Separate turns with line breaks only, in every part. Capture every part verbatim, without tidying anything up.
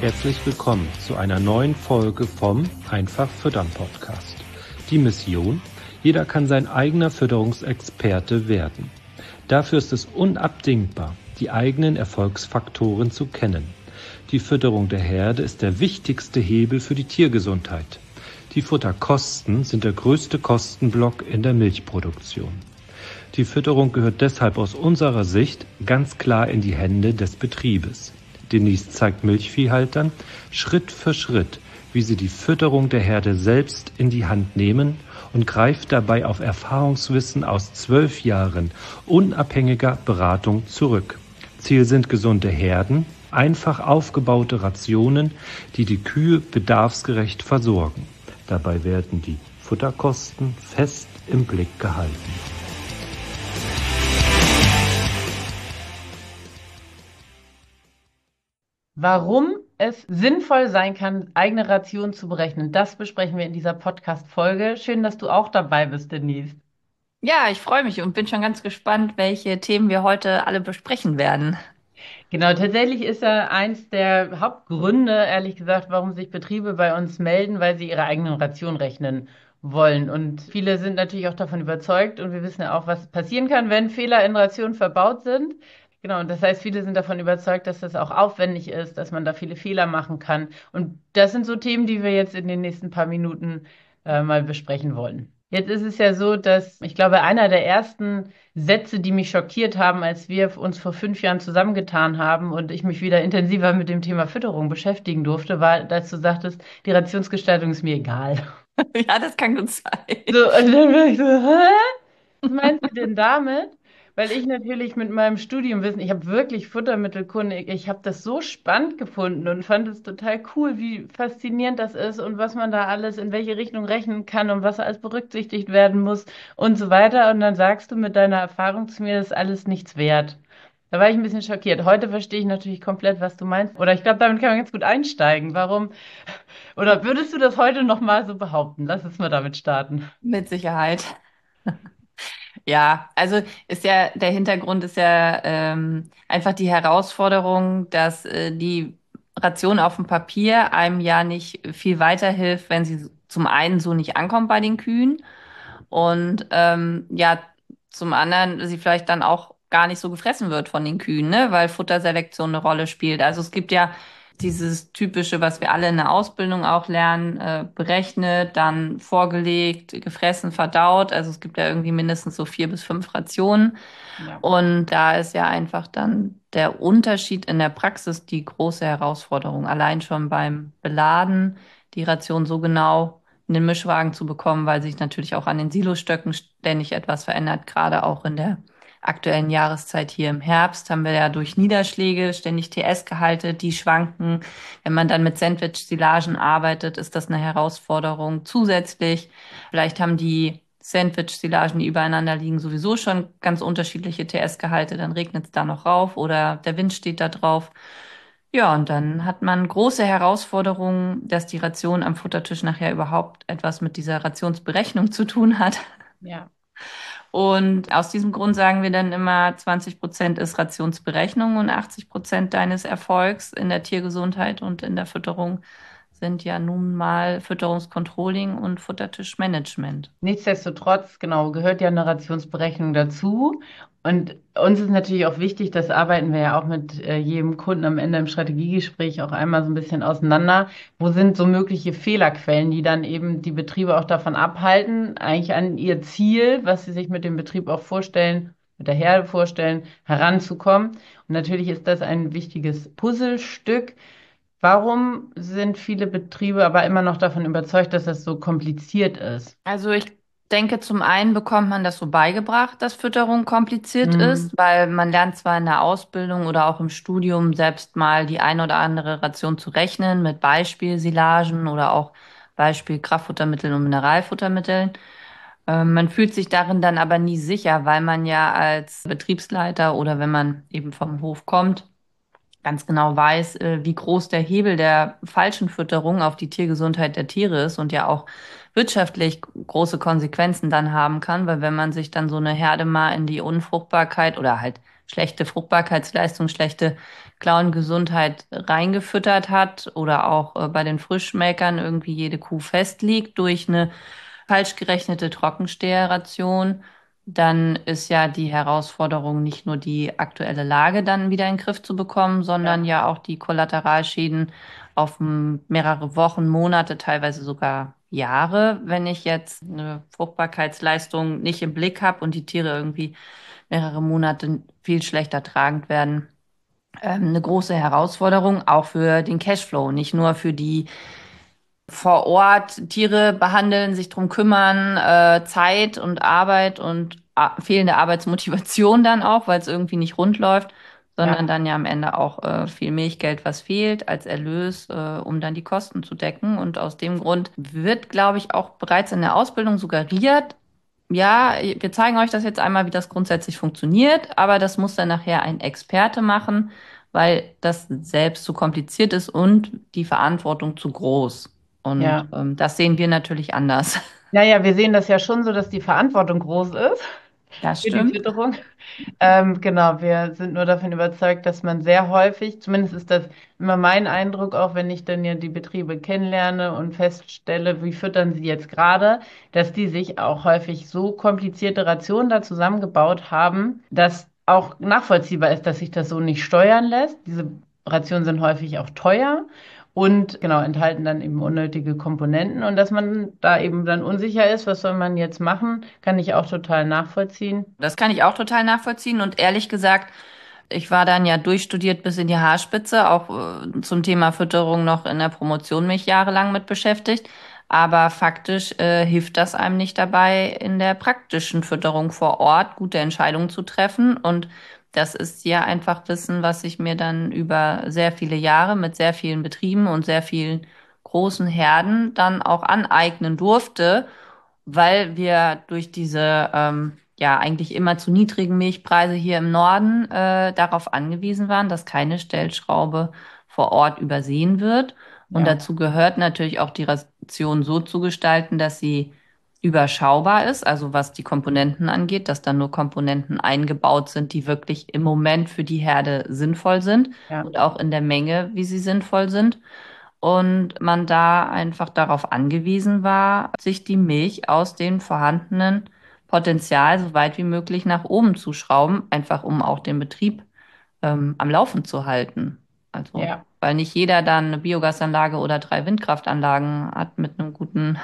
Herzlich willkommen zu einer neuen Folge vom Einfach Füttern Podcast. Die Mission: Jeder kann sein eigener Fütterungsexperte werden. Dafür ist es unabdingbar, die eigenen Erfolgsfaktoren zu kennen. Die Fütterung der Herde ist der wichtigste Hebel für die Tiergesundheit. Die Futterkosten sind der größte Kostenblock in der Milchproduktion. Die Fütterung gehört deshalb aus unserer Sicht ganz klar in die Hände des Betriebes. Denise zeigt Milchviehhaltern Schritt für Schritt, wie sie die Fütterung der Herde selbst in die Hand nehmen und greift dabei auf Erfahrungswissen aus zwölf Jahren unabhängiger Beratung zurück. Ziel sind gesunde Herden, einfach aufgebaute Rationen, die die Kühe bedarfsgerecht versorgen. Dabei werden die Futterkosten fest im Blick gehalten.
Warum es sinnvoll sein kann, eigene Rationen zu berechnen, das besprechen wir in dieser Podcast-Folge. Schön, dass du auch dabei bist, Denise.
Ja, ich freue mich und bin schon ganz gespannt, welche Themen wir heute alle besprechen werden.
Genau, tatsächlich ist ja eins der Hauptgründe, ehrlich gesagt, warum sich Betriebe bei uns melden, weil sie ihre eigenen Rationen rechnen wollen. Und viele sind natürlich auch davon überzeugt und wir wissen ja auch, was passieren kann, wenn Fehler in Rationen verbaut sind. Genau, und das heißt, viele sind davon überzeugt, dass das auch aufwendig ist, dass man da viele Fehler machen kann. Und das sind so Themen, die wir jetzt in den nächsten paar Minuten äh, mal besprechen wollen. Jetzt ist es ja so, dass ich glaube, einer der ersten Sätze, die mich schockiert haben, als wir uns vor fünf Jahren zusammengetan haben und ich mich wieder intensiver mit dem Thema Fütterung beschäftigen durfte, war, dass du sagtest, die Rationsgestaltung ist mir egal.
Ja, das kann gut sein.
So, und dann war ich so, hä? Was meinst du denn damit? Weil ich natürlich mit meinem Studium wissen, ich habe wirklich Futtermittelkunde, ich habe das so spannend gefunden und fand es total cool, wie faszinierend das ist und was man da alles in welche Richtung rechnen kann und was alles berücksichtigt werden muss und so weiter. Und dann sagst du mit deiner Erfahrung zu mir, das ist alles nichts wert. Da war ich ein bisschen schockiert. Heute verstehe ich natürlich komplett, was du meinst. Oder ich glaube, damit kann man ganz gut einsteigen. Warum? Oder würdest du das heute noch mal so behaupten? Lass uns mal damit starten.
Mit Sicherheit. Ja, also ist ja, der Hintergrund ist ja ähm, einfach die Herausforderung, dass äh, die Ration auf dem Papier einem ja nicht viel weiterhilft, wenn sie zum einen so nicht ankommt bei den Kühen und ähm, ja, zum anderen sie vielleicht dann auch gar nicht so gefressen wird von den Kühen, ne, weil Futterselektion eine Rolle spielt. Also es gibt ja dieses typische, was wir alle in der Ausbildung auch lernen, äh, berechnet, dann vorgelegt, gefressen, verdaut. Also es gibt ja irgendwie mindestens so vier bis fünf Rationen.
Ja.
Und da ist ja einfach dann der Unterschied in der Praxis die große Herausforderung. Allein schon beim Beladen, die Ration so genau in den Mischwagen zu bekommen, weil sich natürlich auch an den Silostöcken ständig etwas verändert, gerade auch in der aktuellen Jahreszeit hier im Herbst haben wir ja durch Niederschläge ständig T S-Gehalte, die schwanken. Wenn man dann mit Sandwich-Silagen arbeitet, ist das eine Herausforderung. Zusätzlich, vielleicht haben die Sandwich-Silagen, die übereinander liegen, sowieso schon ganz unterschiedliche T S-Gehalte, dann regnet es da noch rauf oder der Wind steht da drauf. Ja, und dann hat man große Herausforderungen, dass die Ration am Futtertisch nachher überhaupt etwas mit dieser Rationsberechnung zu tun hat.
Ja.
Und aus diesem Grund sagen wir dann immer, zwanzig Prozent ist Rationsberechnung und achtzig Prozent deines Erfolgs in der Tiergesundheit und in der Fütterung sind ja nun mal Fütterungscontrolling und Futtertischmanagement.
Nichtsdestotrotz, genau, gehört ja eine Rationsberechnung dazu. Und uns ist natürlich auch wichtig, das arbeiten wir ja auch mit äh, jedem Kunden am Ende im Strategiegespräch auch einmal so ein bisschen auseinander. Wo sind so mögliche Fehlerquellen, die dann eben die Betriebe auch davon abhalten, eigentlich an ihr Ziel, was sie sich mit dem Betrieb auch vorstellen, mit der Herde vorstellen, heranzukommen. Und natürlich ist das ein wichtiges Puzzlestück. Warum sind viele Betriebe aber immer noch davon überzeugt, dass das so kompliziert ist?
Also ich denke, zum einen bekommt man das so beigebracht, dass Fütterung kompliziert
Hm,
ist, weil man lernt zwar in der Ausbildung oder auch im Studium selbst mal die ein oder andere Ration zu rechnen mit Beispielsilagen oder auch Beispiel Kraftfuttermitteln und Mineralfuttermitteln. Ähm, man fühlt sich darin dann aber nie sicher, weil man ja als Betriebsleiter oder wenn man eben vom Hof kommt, ganz genau weiß, äh, wie groß der Hebel der falschen Fütterung auf die Tiergesundheit der Tiere ist und ja auch wirtschaftlich große Konsequenzen dann haben kann, weil wenn man sich dann so eine Herde mal in die Unfruchtbarkeit oder halt schlechte Fruchtbarkeitsleistung, schlechte Klauengesundheit reingefüttert hat oder auch äh, bei den Frischmelkern irgendwie jede Kuh festliegt durch eine falsch gerechnete Trockensteherration, dann ist ja die Herausforderung nicht nur die aktuelle Lage dann wieder in den Griff zu bekommen, sondern
Ja.
ja auch die Kollateralschäden auf m- mehrere Wochen, Monate, teilweise sogar Jahre, wenn ich jetzt eine Fruchtbarkeitsleistung nicht im Blick habe und die Tiere irgendwie mehrere Monate viel schlechter tragend werden. Ähm, eine große Herausforderung auch für den Cashflow, nicht nur für die vor Ort Tiere behandeln, sich drum kümmern, äh, Zeit und Arbeit und a- fehlende Arbeitsmotivation dann auch, weil es irgendwie nicht rund läuft, sondern
Ja.
dann ja am Ende auch äh, viel Milchgeld, was fehlt als Erlös, äh, um dann die Kosten zu decken. Und aus dem Grund wird, glaube ich, auch bereits in der Ausbildung suggeriert, ja, wir zeigen euch das jetzt einmal, wie das grundsätzlich funktioniert, aber das muss dann nachher ein Experte machen, weil das selbst zu kompliziert ist und die Verantwortung zu groß. Und
Ja.
ähm, das sehen wir natürlich anders.
Naja, wir sehen das ja schon so, dass die Verantwortung groß ist
Das
für die
stimmt.
Fütterung. Ähm, genau, wir sind nur davon überzeugt, dass man sehr häufig, zumindest ist das immer mein Eindruck, auch wenn ich dann ja die Betriebe kennenlerne und feststelle, wie füttern sie jetzt gerade, dass die sich auch häufig so komplizierte Rationen da zusammengebaut haben, dass auch nachvollziehbar ist, dass sich das so nicht steuern lässt. Diese Rationen sind häufig auch teuer. Und genau, enthalten dann eben unnötige Komponenten. Und dass man da eben dann unsicher ist, was soll man jetzt machen, kann ich auch total nachvollziehen.
Das kann ich auch total nachvollziehen. Und ehrlich gesagt, ich war dann ja durchstudiert bis in die Haarspitze, auch äh, zum Thema Fütterung noch in der Promotion mich jahrelang mit beschäftigt. Aber faktisch äh, hilft das einem nicht dabei, in der praktischen Fütterung vor Ort gute Entscheidungen zu treffen. Und das ist ja einfach Wissen, was ich mir dann über sehr viele Jahre mit sehr vielen Betrieben und sehr vielen großen Herden dann auch aneignen durfte, weil wir durch diese ähm, ja eigentlich immer zu niedrigen Milchpreise hier im Norden äh, darauf angewiesen waren, dass keine Stellschraube vor Ort übersehen wird. Und
Ja,
dazu gehört natürlich auch die Ration so zu gestalten, dass sie überschaubar ist, also was die Komponenten angeht, dass dann nur Komponenten eingebaut sind, die wirklich im Moment für die Herde sinnvoll sind
ja,
und auch in der Menge, wie sie sinnvoll sind. Und man da einfach darauf angewiesen war, sich die Milch aus dem vorhandenen Potenzial so weit wie möglich nach oben zu schrauben, einfach um auch den Betrieb ähm, am Laufen zu halten. Also,
ja,
weil nicht jeder dann eine Biogasanlage oder drei Windkraftanlagen hat mit einem guten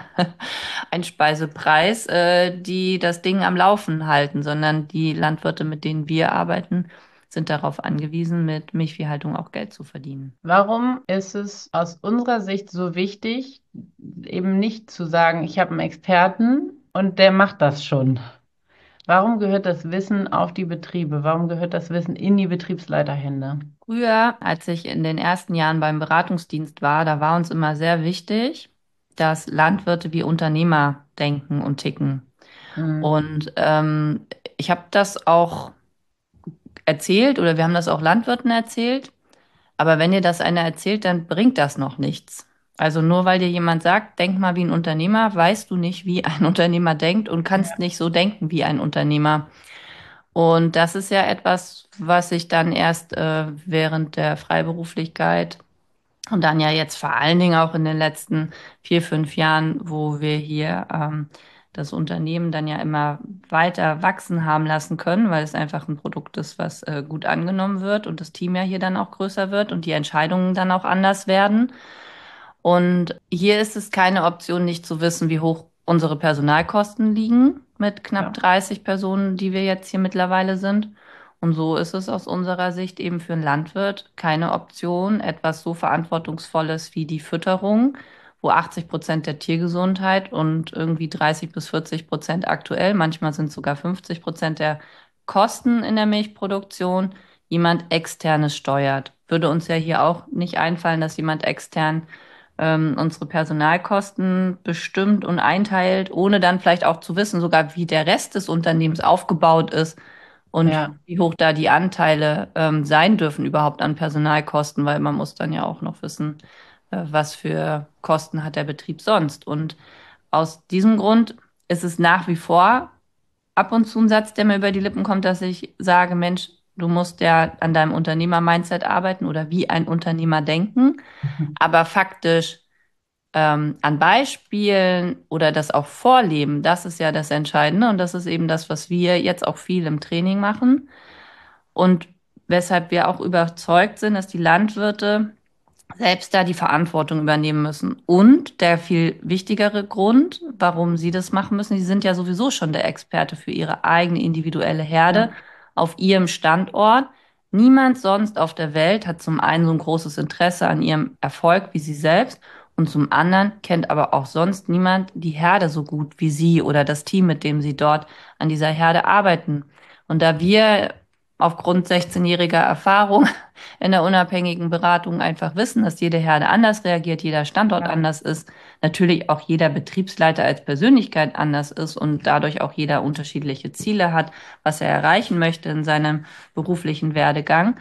Einspeisepreis, äh, die das Ding am Laufen halten, sondern die Landwirte, mit denen wir arbeiten, sind darauf angewiesen, mit Milchviehhaltung auch Geld zu verdienen.
warum ist es aus unserer Sicht so wichtig, eben nicht zu sagen, ich habe einen Experten und der macht das schon? Warum gehört das Wissen auf die Betriebe? Warum gehört das Wissen in die Betriebsleiterhände?
Früher, als ich in den ersten Jahren beim Beratungsdienst war, da war uns immer sehr wichtig, dass Landwirte wie Unternehmer denken und ticken.
Hm.
Und ähm, ich habe das auch erzählt oder wir haben das auch Landwirten erzählt. Aber wenn dir das einer erzählt, dann bringt das noch nichts. Also nur weil dir jemand sagt, denk mal wie ein Unternehmer, weißt du nicht, wie ein Unternehmer denkt und kannst
Ja,
nicht so denken wie ein Unternehmer. Und das ist ja etwas, was ich dann erst äh, während der Freiberuflichkeit und dann ja jetzt vor allen Dingen auch in den letzten vier, fünf Jahren, wo wir hier ähm, das Unternehmen dann ja immer weiter wachsen haben lassen können, weil es einfach ein Produkt ist, was äh, gut angenommen wird und das Team ja hier dann auch größer wird und die Entscheidungen dann auch anders werden. Und hier ist es keine Option, nicht zu wissen, wie hoch unsere Personalkosten liegen mit knapp
ja,
dreißig Personen, die wir jetzt hier mittlerweile sind. Und so ist es aus unserer Sicht eben für einen Landwirt keine Option, etwas so Verantwortungsvolles wie die Fütterung, wo achtzig Prozent der Tiergesundheit und irgendwie dreißig bis vierzig Prozent aktuell, manchmal sind es sogar fünfzig Prozent der Kosten in der Milchproduktion, jemand externes steuert. Würde uns ja hier auch nicht einfallen, dass jemand extern ähm, unsere Personalkosten bestimmt und einteilt, ohne dann vielleicht auch zu wissen, sogar wie der Rest des Unternehmens aufgebaut ist und
Ja.
wie hoch da die Anteile ähm, sein dürfen überhaupt an Personalkosten, weil man muss dann ja auch noch wissen, äh, was für Kosten hat der Betrieb sonst. Und aus diesem Grund ist es nach wie vor ab und zu ein Satz, der mir über die Lippen kommt, dass ich sage, Mensch, du musst ja an deinem Unternehmer-Mindset arbeiten oder wie ein Unternehmer denken. Aber faktisch ähm, an Beispielen oder das auch vorleben, das ist ja das Entscheidende. Und das ist eben das, was wir jetzt auch viel im Training machen. Und weshalb wir auch überzeugt sind, dass die Landwirte selbst da die Verantwortung übernehmen müssen. Und der viel wichtigere Grund, warum sie das machen müssen, die sind ja sowieso schon der Experte für ihre eigene individuelle Herde
Ja.
auf ihrem Standort. Niemand sonst auf der Welt hat zum einen so ein großes Interesse an ihrem Erfolg wie sie selbst und zum anderen kennt aber auch sonst niemand die Herde so gut wie sie oder das Team, mit dem sie dort an dieser Herde arbeiten. Und da wir aufgrund sechzehnjähriger Erfahrung in der unabhängigen Beratung einfach wissen, dass jede Herde anders reagiert, jeder Standort
Ja.
anders ist, natürlich auch jeder Betriebsleiter als Persönlichkeit anders ist und dadurch auch jeder unterschiedliche Ziele hat, was er erreichen möchte in seinem beruflichen Werdegang.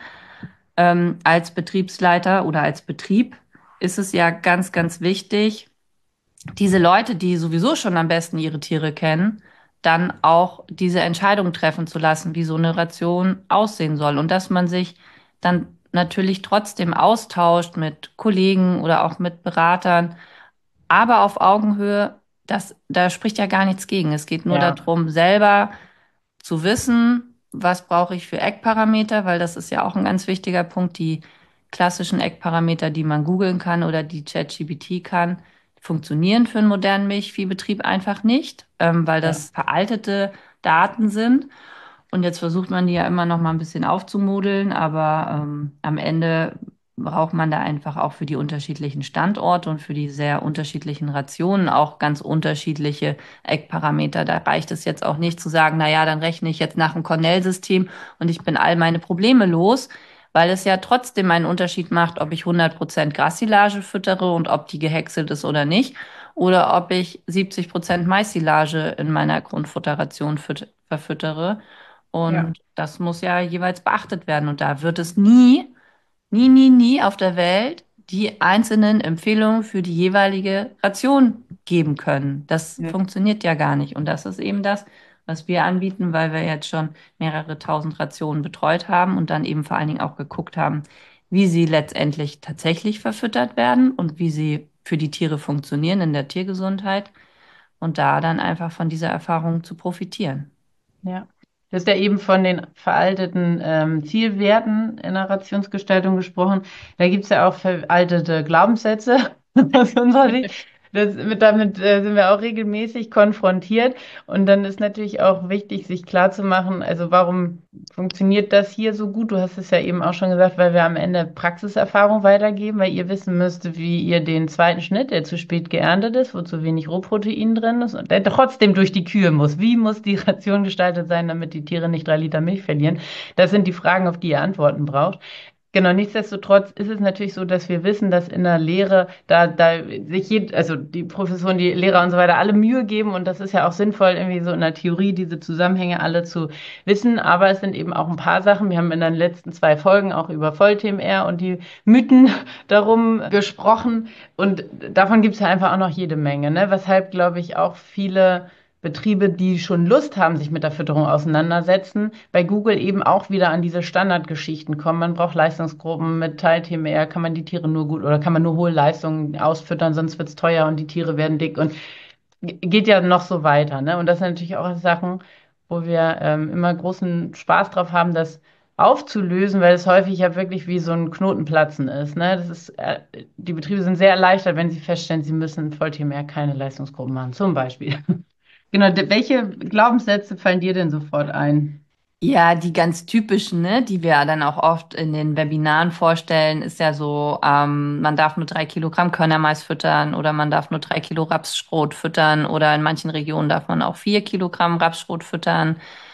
Ähm, als Betriebsleiter oder als Betrieb ist es ja ganz, ganz wichtig, diese Leute, die sowieso schon am besten ihre Tiere kennen, dann auch diese Entscheidung treffen zu lassen, wie so eine Ration aussehen soll. Und dass man sich dann natürlich trotzdem austauscht mit Kollegen oder auch mit Beratern, aber auf Augenhöhe, das, da spricht ja gar nichts gegen. Es geht nur
Ja.
darum, selber zu wissen, was brauche ich für Eckparameter, weil das ist ja auch ein ganz wichtiger Punkt. Die klassischen Eckparameter, die man googeln kann oder die ChatGPT kann, funktionieren für einen modernen Milchviehbetrieb einfach nicht, ähm, weil
Ja.
das veraltete Daten sind. Und jetzt versucht man die ja immer noch mal ein bisschen aufzumodeln, aber ähm, am Ende braucht man da einfach auch für die unterschiedlichen Standorte und für die sehr unterschiedlichen Rationen auch ganz unterschiedliche Eckparameter. Da reicht es jetzt auch nicht zu sagen, na ja, dann rechne ich jetzt nach dem Cornell-System und ich bin all meine Probleme los, weil es ja trotzdem einen Unterschied macht, ob ich hundert Prozent Grassilage füttere und ob die gehäckselt ist oder nicht, oder ob ich siebzig Prozent Maissilage in meiner Grundfutterration füt- verfüttere.
Ja.
Und das muss ja jeweils beachtet werden. Und da wird es nie nie, nie, nie auf der Welt die einzelnen Empfehlungen für die jeweilige Ration geben können. Das
Ja.
funktioniert ja gar nicht. Und das ist eben das, was wir anbieten, weil wir jetzt schon mehrere tausend Rationen betreut haben und dann eben vor allen Dingen auch geguckt haben, wie sie letztendlich tatsächlich verfüttert werden und wie sie für die Tiere funktionieren in der Tiergesundheit und da dann einfach von dieser Erfahrung zu profitieren.
Ja. Du hast ja eben von den veralteten ähm, Zielwerten in der Rationsgestaltung gesprochen. Da gibt es ja auch veraltete Glaubenssätze aus unserer Sicht. Das, mit, damit äh, sind wir auch regelmäßig konfrontiert. Und dann ist natürlich auch wichtig, sich klarzumachen, also warum funktioniert das hier so gut? Du hast es ja eben auch schon gesagt, weil wir am Ende Praxiserfahrung weitergeben, weil ihr wissen müsst, wie ihr den zweiten Schnitt, der zu spät geerntet ist, wo zu wenig Rohprotein drin ist und der trotzdem durch die Kühe muss. Wie muss die Ration gestaltet sein, damit die Tiere nicht drei Liter Milch verlieren? Das sind die Fragen, auf die ihr Antworten braucht. Genau, nichtsdestotrotz ist es natürlich so, dass wir wissen, dass in der Lehre da, da sich jed, also die Professoren, die Lehrer und so weiter alle Mühe geben und das ist ja auch sinnvoll, irgendwie so in der Theorie diese Zusammenhänge alle zu wissen, aber es sind eben auch ein paar Sachen. Wir haben in den letzten zwei Folgen auch über Voll-T M R und die Mythen darum gesprochen und davon gibt es ja einfach auch noch jede Menge, ne? Weshalb, glaube ich, auch viele Betriebe, die schon Lust haben, sich mit der Fütterung auseinandersetzen, bei Google eben auch wieder an diese Standardgeschichten kommen. Man braucht Leistungsgruppen mit Teil-T M R, kann man die Tiere nur gut oder kann man nur hohe Leistungen ausfüttern, sonst wird es teuer und die Tiere werden dick und geht ja noch so weiter. Ne? Und das sind natürlich auch Sachen, wo wir ähm, immer großen Spaß drauf haben, das aufzulösen, weil es häufig ja wirklich wie so ein Knotenplatzen ist. Ne? Das ist, äh, die Betriebe sind sehr erleichtert, wenn sie feststellen, sie müssen Voll-T M R keine Leistungsgruppen machen, zum Beispiel. Genau, de- welche Glaubenssätze fallen dir denn sofort ein?
Ja, die ganz typischen, ne, die wir dann auch oft in den Webinaren vorstellen, ist ja so, ähm, man darf nur drei Kilogramm Körnermais füttern oder man darf nur drei Kilo Rapsschrot füttern oder in manchen Regionen darf man auch vier Kilogramm Rapsschrot füttern.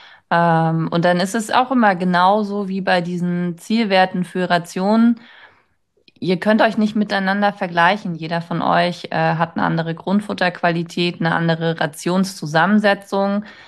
Ähm, und dann ist es auch immer genauso wie bei diesen Zielwerten für Rationen. Ihr könnt euch nicht miteinander vergleichen. Jeder von euch äh, hat eine andere Grundfutterqualität, eine andere Rationszusammensetzung.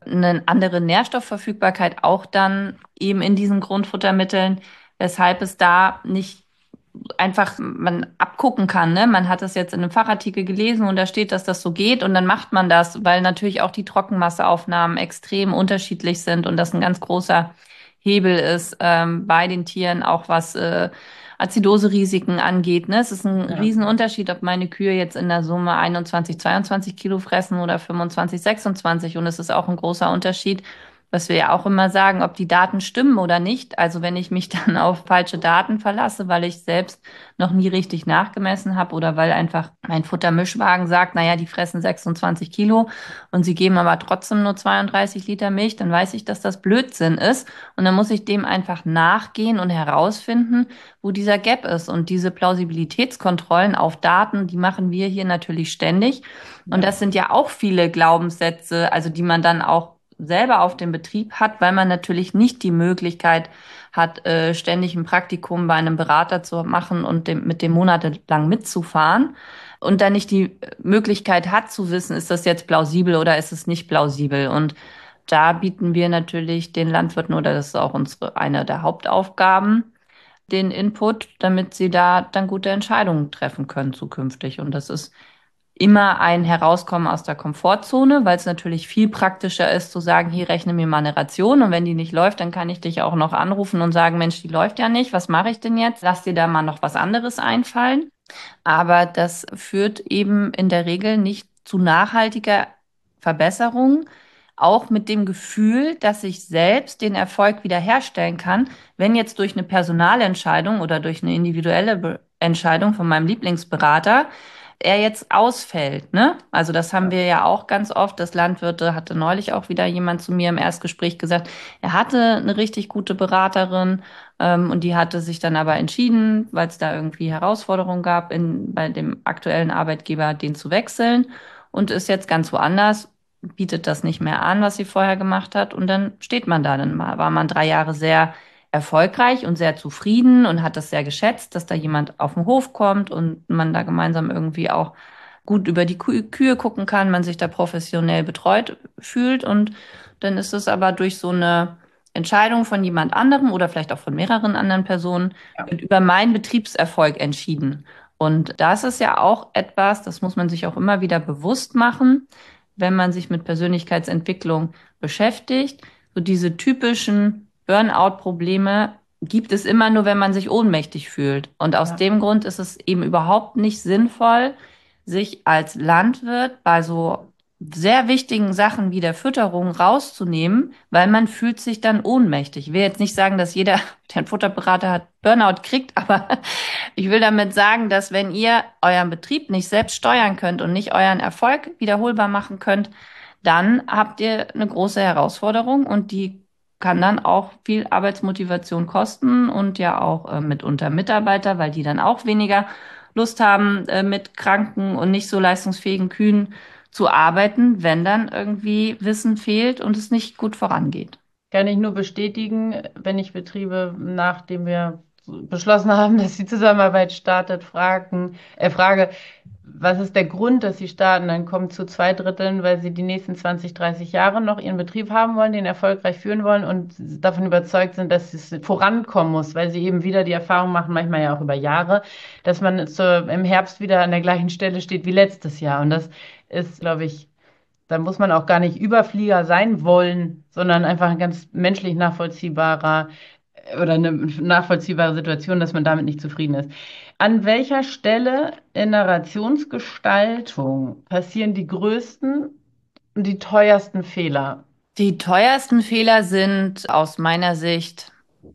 eine andere Nährstoffverfügbarkeit auch dann eben in diesen Grundfuttermitteln, weshalb es da nicht einfach man abgucken kann, ne? Man hat das jetzt in einem Fachartikel gelesen und da steht, dass das so geht und dann macht man das, weil natürlich auch die Trockenmasseaufnahmen extrem unterschiedlich sind und das ein ganz großer Hebel ist ähm, bei den Tieren, auch was äh, Azidose-Risiken angeht. Ne? Es ist ein
Ja.
Riesenunterschied, ob meine Kühe jetzt in der Summe einundzwanzig, zweiundzwanzig Kilo fressen oder fünfundzwanzig, sechsundzwanzig. Und es ist auch ein großer Unterschied, was wir ja auch immer sagen, ob die Daten stimmen oder nicht. Also wenn ich mich dann auf falsche Daten verlasse, weil ich selbst noch nie richtig nachgemessen habe oder weil einfach mein Futtermischwagen sagt, naja, die fressen sechsundzwanzig Kilo und sie geben aber trotzdem nur zweiunddreißig Liter Milch, dann weiß ich, dass das Blödsinn ist. Und dann muss ich dem einfach nachgehen und herausfinden, wo dieser Gap ist. Und diese Plausibilitätskontrollen auf Daten, die machen wir hier natürlich ständig. Und das sind ja auch viele Glaubenssätze, also die man dann auch selber auf dem Betrieb hat, weil man natürlich nicht die Möglichkeit hat, äh, ständig ein Praktikum bei einem Berater zu machen und dem, mit dem monatelang mitzufahren und dann nicht die Möglichkeit hat zu wissen, ist das jetzt plausibel oder ist es nicht plausibel. Und da bieten wir natürlich den Landwirten, oder das ist auch unsere, eine der Hauptaufgaben, den Input, damit sie da dann gute Entscheidungen treffen können zukünftig. Und das ist immer ein Herauskommen aus der Komfortzone, weil es natürlich viel praktischer ist zu sagen, hier rechne mir mal eine Ration und wenn die nicht läuft, dann kann ich dich auch noch anrufen und sagen, Mensch, die läuft ja nicht, was mache ich denn jetzt? Lass dir da mal noch was anderes einfallen. Aber das führt eben in der Regel nicht zu nachhaltiger Verbesserung, auch mit dem Gefühl, dass ich selbst den Erfolg wiederherstellen kann, wenn jetzt durch eine Personalentscheidung oder durch eine individuelle Be- Entscheidung von meinem Lieblingsberater er jetzt ausfällt, ne? Also das haben wir ja auch ganz oft. Das Landwirte hatte neulich auch wieder jemand zu mir im Erstgespräch gesagt, er hatte eine richtig gute Beraterin ähm, und die hatte sich dann aber entschieden, weil es da irgendwie Herausforderungen gab, in, bei dem aktuellen Arbeitgeber den zu wechseln und ist jetzt ganz woanders, bietet das nicht mehr an, was sie vorher gemacht hat und dann steht man da. Dann war man drei Jahre sehr erfolgreich und sehr zufrieden und hat das sehr geschätzt, dass da jemand auf den Hof kommt und man da gemeinsam irgendwie auch gut über die Kü Kühe gucken kann, man sich da professionell betreut fühlt und dann ist es aber durch so eine Entscheidung von jemand anderem oder vielleicht auch von mehreren anderen Personen
Ja.
wird über meinen Betriebserfolg entschieden. Und das ist ja auch etwas, das muss man sich auch immer wieder bewusst machen, wenn man sich mit Persönlichkeitsentwicklung beschäftigt. So diese typischen Burnout-Probleme gibt es immer nur, wenn man sich ohnmächtig fühlt. Und aus
Ja.
dem Grund ist es eben überhaupt nicht sinnvoll, sich als Landwirt bei so sehr wichtigen Sachen wie der Fütterung rauszunehmen, weil man fühlt sich dann ohnmächtig. Ich will jetzt nicht sagen, dass jeder, der einen Futterberater hat, Burnout kriegt, aber ich will damit sagen, dass wenn ihr euren Betrieb nicht selbst steuern könnt und nicht euren Erfolg wiederholbar machen könnt, dann habt ihr eine große Herausforderung und die kann dann auch viel Arbeitsmotivation kosten und ja auch äh, mitunter Mitarbeiter, weil die dann auch weniger Lust haben, äh, mit kranken und nicht so leistungsfähigen Kühen zu arbeiten, wenn dann irgendwie Wissen fehlt und es nicht gut vorangeht.
Kann ich nur bestätigen, wenn ich Betriebe, nachdem wir beschlossen haben, dass die Zusammenarbeit startet, fragen, äh, frage, was ist der Grund, dass sie starten? Dann kommt zu zwei Dritteln, weil sie die nächsten zwanzig, dreißig Jahre noch ihren Betrieb haben wollen, den erfolgreich führen wollen und davon überzeugt sind, dass es vorankommen muss, weil sie eben wieder die Erfahrung machen, manchmal ja auch über Jahre, dass man zu, im Herbst wieder an der gleichen Stelle steht wie letztes Jahr. Und das ist, glaube ich, da muss man auch gar nicht Überflieger sein wollen, sondern einfach ein ganz menschlich nachvollziehbarer oder eine nachvollziehbare Situation, dass man damit nicht zufrieden ist. An welcher Stelle in der Rationsgestaltung passieren die größten und die teuersten Fehler?
Die teuersten Fehler sind aus meiner Sicht,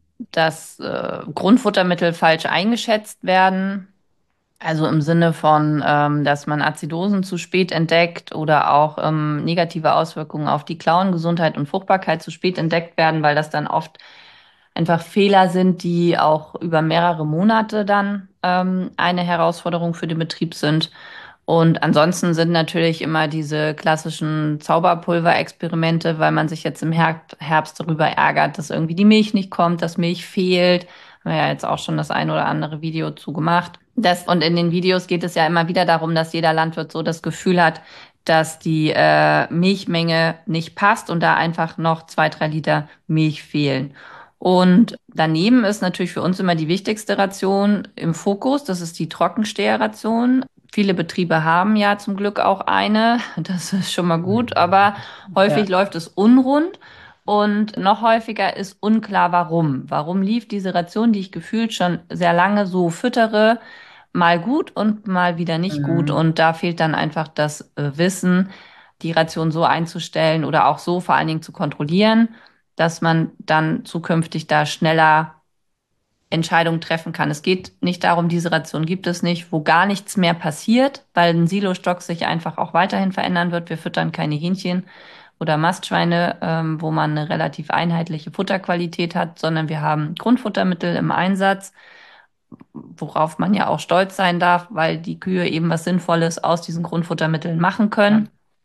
dass äh, Grundfuttermittel falsch eingeschätzt werden. Also im Sinne von, ähm, dass man Azidosen zu spät entdeckt oder auch ähm, negative Auswirkungen auf die Klauengesundheit und Fruchtbarkeit zu spät entdeckt werden, weil das dann oft einfach Fehler sind, die auch über mehrere Monate dann ähm, eine Herausforderung für den Betrieb sind. Und ansonsten sind natürlich immer diese klassischen Zauberpulverexperimente, weil man sich jetzt im Her Herbst darüber ärgert, dass irgendwie die Milch nicht kommt, dass Milch fehlt. Haben wir ja jetzt auch schon das ein oder andere Video zu gemacht. Das, und in den Videos geht es ja immer wieder darum, dass jeder Landwirt so das Gefühl hat, dass die äh, Milchmenge nicht passt und da einfach noch zwei, drei Liter Milch fehlen. Und daneben ist natürlich für uns immer die wichtigste Ration im Fokus, das ist die Trockensteherration. Viele Betriebe haben ja zum Glück auch eine, das ist schon mal gut, aber häufig
Ja.
läuft es unrund. Und noch häufiger ist unklar, warum. Warum lief diese Ration, die ich gefühlt schon sehr lange so füttere, mal gut und mal wieder nicht gut.
Mhm.
Und da fehlt dann einfach das äh, Wissen, die Ration so einzustellen oder auch so vor allen Dingen zu kontrollieren, dass man dann zukünftig da schneller Entscheidungen treffen kann. Es geht nicht darum, diese Ration gibt es nicht, wo gar nichts mehr passiert, weil ein Silostock sich einfach auch weiterhin verändern wird. Wir füttern keine Hähnchen oder Mastschweine, ähm, wo man eine relativ einheitliche Futterqualität hat, sondern wir haben Grundfuttermittel im Einsatz, worauf man ja auch stolz sein darf, weil die Kühe eben was Sinnvolles aus diesen Grundfuttermitteln machen
Ja.
können.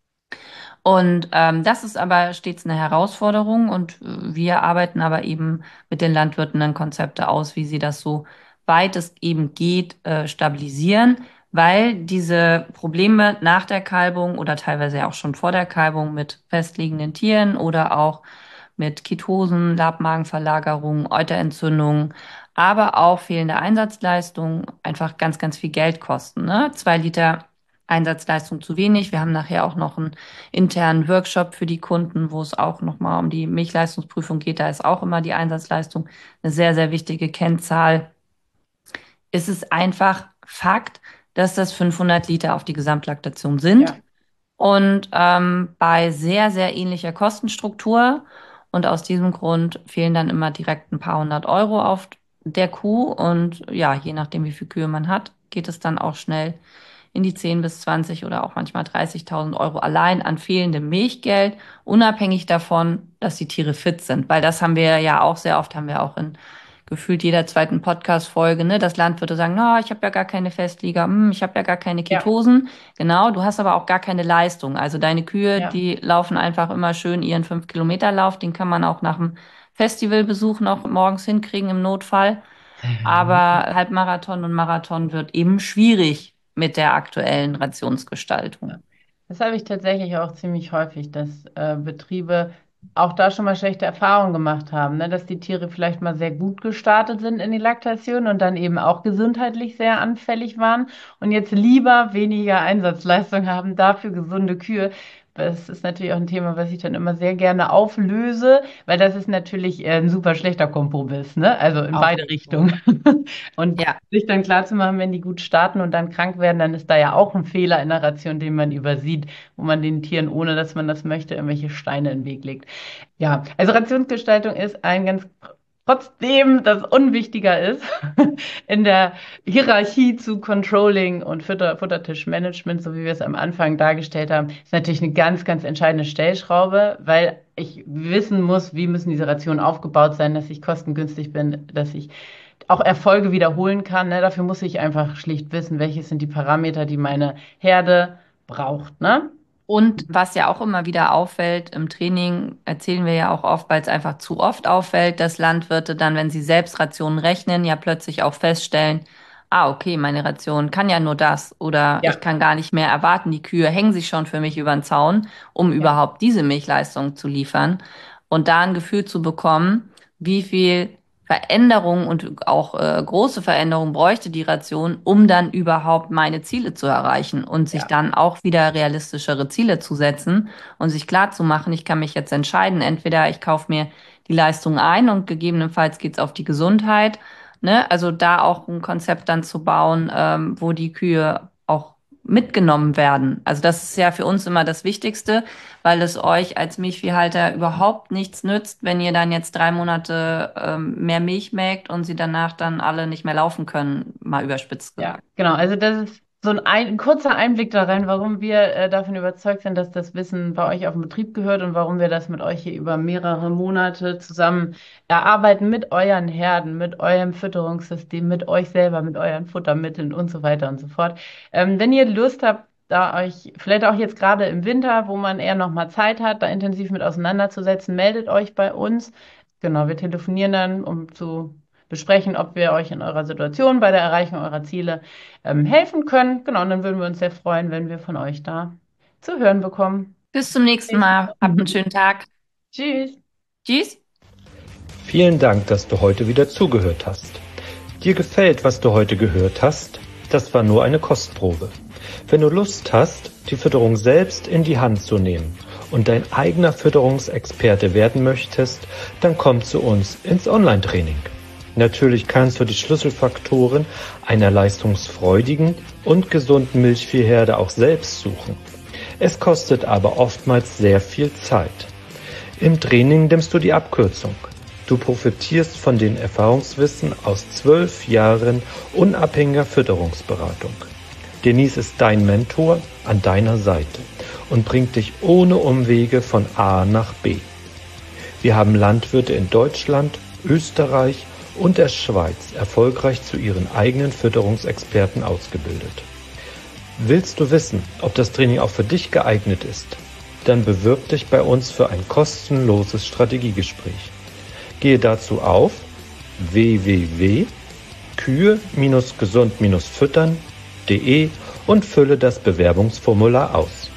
Und ähm, das ist aber stets eine Herausforderung und äh, wir arbeiten aber eben mit den Landwirten dann Konzepte aus, wie sie das so weit es eben geht, äh, stabilisieren, weil diese Probleme nach der Kalbung oder teilweise ja auch schon vor der Kalbung mit festliegenden Tieren oder auch mit Ketosen, Labmagenverlagerungen, Euterentzündungen, aber auch fehlende Einsatzleistung einfach ganz, ganz viel Geld kosten. Ne? Zwei Liter Einsatzleistung zu wenig. Wir haben nachher auch noch einen internen Workshop für die Kunden, wo es auch nochmal um die Milchleistungsprüfung geht. Da ist auch immer die Einsatzleistung eine sehr, sehr wichtige Kennzahl. Es ist einfach Fakt, dass das fünfhundert Liter auf die Gesamtlaktation sind.
Ja.
Und ähm, bei sehr, sehr ähnlicher Kostenstruktur. Und aus diesem Grund fehlen dann immer direkt ein paar hundert Euro auf der Kuh. Und ja, je nachdem, wie viele Kühe man hat, geht es dann auch schnell in die zehn bis zwanzig oder auch manchmal dreißigtausend Euro allein an fehlendem Milchgeld, unabhängig davon, dass die Tiere fit sind. Weil das haben wir ja auch sehr oft, haben wir auch in gefühlt jeder zweiten Podcast-Folge, ne, dass Landwirte sagen, no, ich habe ja gar keine Festlieger, hm, ich habe ja gar keine
Ja.
Ketosen. Genau, du hast aber auch gar keine Leistung. Also deine Kühe,
Ja.
die laufen einfach immer schön ihren fünf Kilometer Lauf, den kann man auch nach dem Festivalbesuch noch morgens hinkriegen im Notfall. Aber Halbmarathon und Marathon wird eben schwierig mit der aktuellen Rationsgestaltung.
Das habe ich tatsächlich auch ziemlich häufig, dass äh, Betriebe auch da schon mal schlechte Erfahrungen gemacht haben, ne? Dass die Tiere vielleicht mal sehr gut gestartet sind in die Laktation und dann eben auch gesundheitlich sehr anfällig waren und jetzt lieber weniger Einsatzleistung haben, dafür gesunde Kühe. Das ist natürlich auch ein Thema, was ich dann immer sehr gerne auflöse, weil das ist natürlich äh, ein super schlechter Kompromiss, ne? Also in
Auf
beide
jeden Fall.
Richtungen. Und
Ja.
sich dann klarzumachen, wenn die gut starten und dann krank werden, dann ist da ja auch ein Fehler in der Ration, den man übersieht, wo man den Tieren, ohne dass man das möchte, irgendwelche Steine in den Weg legt. Ja, also Rationsgestaltung ist ein ganz, trotzdem das unwichtiger ist in der Hierarchie zu Controlling und Futter, Futtertischmanagement, so wie wir es am Anfang dargestellt haben, ist natürlich eine ganz, ganz entscheidende Stellschraube, weil ich wissen muss, wie müssen diese Rationen aufgebaut sein, dass ich kostengünstig bin, dass ich auch Erfolge wiederholen kann. Ne? Dafür muss ich einfach schlicht wissen, welche sind die Parameter, die meine Herde braucht. Ne?
Und was ja auch immer wieder auffällt, im Training erzählen wir ja auch oft, weil es einfach zu oft auffällt, dass Landwirte dann, wenn sie selbst Rationen rechnen, ja plötzlich auch feststellen, ah, okay, meine Ration kann ja nur das oder ich
Ja,
kann gar nicht mehr erwarten, die Kühe hängen sich schon für mich über den Zaun, um
ja,
überhaupt diese Milchleistung zu liefern. Und da ein Gefühl zu bekommen, wie viel Veränderung und auch äh, große Veränderung bräuchte die Ration, um dann überhaupt meine Ziele zu erreichen und sich
ja.
dann auch wieder realistischere Ziele zu setzen und sich klar zu machen, ich kann mich jetzt entscheiden, entweder ich kaufe mir die Leistung ein und gegebenenfalls geht's auf die Gesundheit, ne? Also da auch ein Konzept dann zu bauen, ähm, wo die Kühe auch mitgenommen werden. Also das ist ja für uns immer das Wichtigste, weil es euch als Milchviehhalter überhaupt nichts nützt, wenn ihr dann jetzt drei Monate ähm, mehr Milch melkt und sie danach dann alle nicht mehr laufen können, mal überspitzt
Ja,
gesagt.
genau. Also das ist so ein, ein, ein kurzer Einblick da rein, warum wir äh, davon überzeugt sind, dass das Wissen bei euch auf dem Betrieb gehört und warum wir das mit euch hier über mehrere Monate zusammen erarbeiten mit euren Herden, mit eurem Fütterungssystem, mit euch selber, mit euren Futtermitteln und so weiter und so fort. Ähm, wenn ihr Lust habt, da euch vielleicht auch jetzt gerade im Winter, wo man eher noch mal Zeit hat, da intensiv mit auseinanderzusetzen, meldet euch bei uns. Genau, wir telefonieren dann, um zu besprechen, ob wir euch in eurer Situation bei der Erreichung eurer Ziele ähm, helfen können. Genau, und dann würden wir uns sehr freuen, wenn wir von euch da zu hören bekommen.
Bis zum nächsten Mal. Habt einen schönen Tag.
Tschüss.
Tschüss.
Vielen Dank, dass du heute wieder zugehört hast. Dir gefällt, was du heute gehört hast? Das war nur eine Kostprobe. Wenn du Lust hast, die Fütterung selbst in die Hand zu nehmen und dein eigener Fütterungsexperte werden möchtest, dann komm zu uns ins Online-Training. Natürlich kannst du die Schlüsselfaktoren einer leistungsfreudigen und gesunden Milchviehherde auch selbst suchen. Es kostet aber oftmals sehr viel Zeit. Im Training nimmst du die Abkürzung. Du profitierst von den Erfahrungswissen aus zwölf Jahren unabhängiger Fütterungsberatung. Denise ist dein Mentor an deiner Seite und bringt dich ohne Umwege von A nach B. Wir haben Landwirte in Deutschland, Österreich und der Schweiz erfolgreich zu ihren eigenen Fütterungsexperten ausgebildet. Willst du wissen, ob das Training auch für dich geeignet ist? Dann bewirb dich bei uns für ein kostenloses Strategiegespräch. Gehe dazu auf w w w punkt kühe gesund füttern punkt de und fülle das Bewerbungsformular aus.